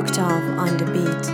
Octave on the beat.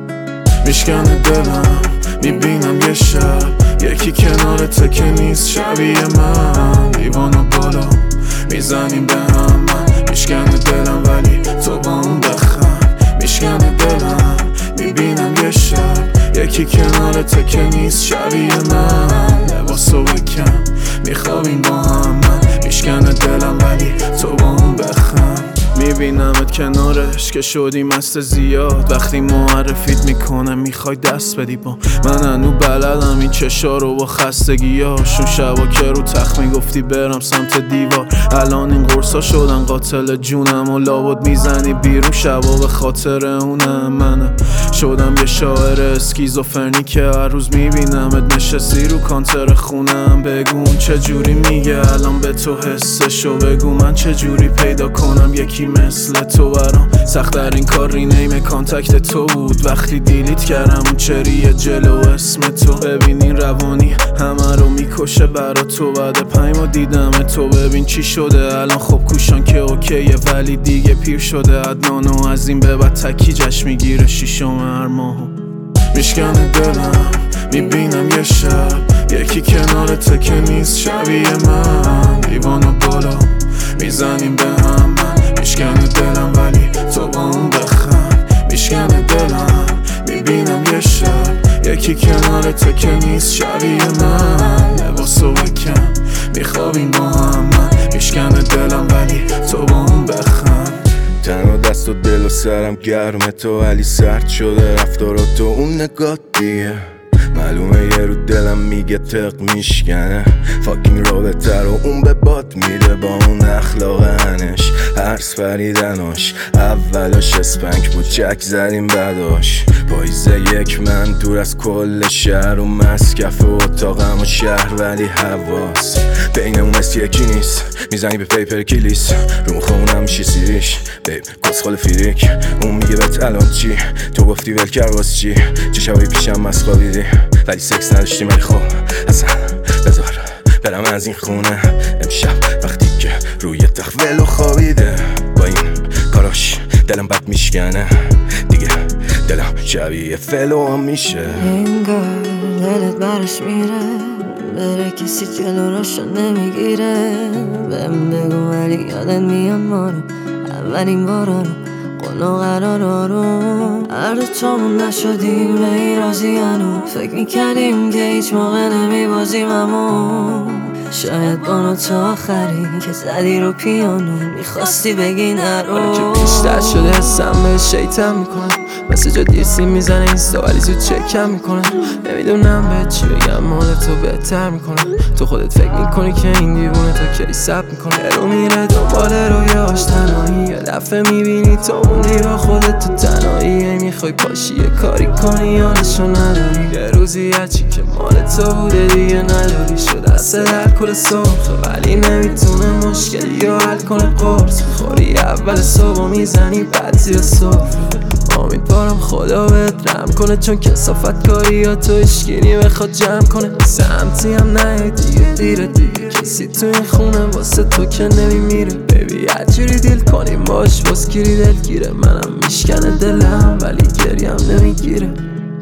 میشکنه دلم، میبینم یه شب یکی کنارته که نیست شبیه من. دیوانو بالا میزنیم به هم، من میشکنه دلم ولی تو با اون بخند. میشکنه دلم، میبینم یه شب یکی کنارته که نیست شبیه من. لباسو بکن میخوابیم با هم، من میشکنه دلم ولی تو با اون بخند. میبینمت کنارش که شدی مست زیاد، وقتی معرفیت میکنه میخوای دست بدی با من. هنو بلدم این چشا رو با خستگیاش، اون شبا که رو تخت میگفتی برم سمت دیوار. الان این قرصا شدن قاتل جونم و لابد میزنی بیرون شبا به خاطر اونم. من شدم یه شاعر اسکیزوفرنی که هر روز میبینمت نشستی رو کانتر خونم. بگو اون چجوری میگه الان به تو حسشو، بگو من چجوری پیدا کنم یکی مثل تو. برام سخت‌ترین کار رینیم کانتکت تو بود، وقتی دیلیت کردم اون چریه جلو اسم تو. ببین این روانی همه رو میکشه برا تو، بعد 5 ماه دیدم تو ببین چی شده الان. خب کوشان که اوکیه ولی دیگه پیر شده عدنان و از این به بعد تکی جشن میگیره شیشم هر ماهو. میشکنه دلم، میبینم یه شب یکی کنارته که نیست شبیه من. دیوانو بالا میزنیم به هم، من میشکنه دلم ولی تو با اون بخند. میشکنه دلم، میبینم یه شب یکی کنارته که نیست شبیه من. لباسو بکن میخوابیم با هم، من میشکنه دلم ولی تو با اون بخند. تنها دست و دل و سرم گرم تو ولی سرد شده رفتارات تو اون نگات دیگه. معلومه یه رو دلم میگه تق میشکنه فاکینگ رابطه رو اون به باد میده با اون اخلاق هنش هرس فریدناش. اولش اسپنک بود چک زدیم بعداش پاییزه یک من دور از کل شهر و مسکف و اتاقم و شهر ولی حواس بینمون مثل یکی نیست. میزنی به پیپر کلیس رو مخونم میشی سیریش بیب کسخال فیریک. اون میگه بهت الان چی تو گفتی ولکر واس چی چه شبایی پیشم مسخابیدی ولی سکس نداشتیم ولی خب اصلا بذار برم از این خونه امشب وقتی که روی تخت ولو خوابیده. با این کاراش دلم بد میشکنه دیگه، دلم شبیه فلو هم میشه. انگار دلت برش میره بره کسی جلو راشو نمیگیره. بهم بگو ولی یادت میاد ما رو اولین بارا رو قول و قرارا رو هر دوتامون نشدیم به این راضی هنو. فکر میکردیم که هیچ موقع نمیبازیم اما شاید با تو آخری که زدی رو پیانو میخواستی بگی نرو. که بیشتر شده حسم به شیطم میکنم مسیجا دیرسی میزنه اینستا ولی زود چکم میکنم. نمیدونم به چی بگم مال تو بهتر میکنم. تو خودت فکر میکنی که این دیوونه تا کی سب میکنه رو میره دنبال رویاش تنهایی. یه دفعه میبینی تو موندی با خودت تو تنهایی. میخوای پاشی یه کاری کنی یادشو نداری. یه روزی هرچی که مال تو بوده دیگه نداری. شده دسته در کل سرخ ولی نمیتونه مشکلی رو حل کنه. قرص خوری اول صبح میزنی بعد زیر سفره. امیدوارم خدا بهت رحم کنه چون کثافت کاری یا تو اشکینی بخواد جمع کنه. سمتی هم نه دیگه دیره دیگه کسی تو این خونه واسه تو که نمیمیره. ببی هرجوری دیل کنیم باش باز گیری دلگیره. منم میشکنه دلم ولی گریم نمیگیره.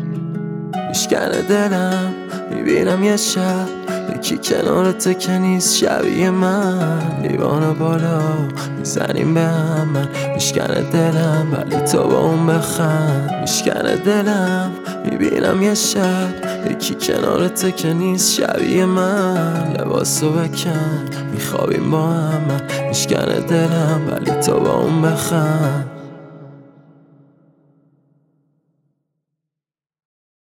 میشکنه دلم میبینم یه شب یکی کنارته که نیست شبیه من. دیوانه بالا میزنیم به هم، من میشکنه دلم ولی تو با اون بخند. میشکنه دلم میبینم یه شب یکی کنارته که نیست شبیه من. لباسو بکن میخوابیم با هم، من میشکنه دلم ولی تو با اون بخند.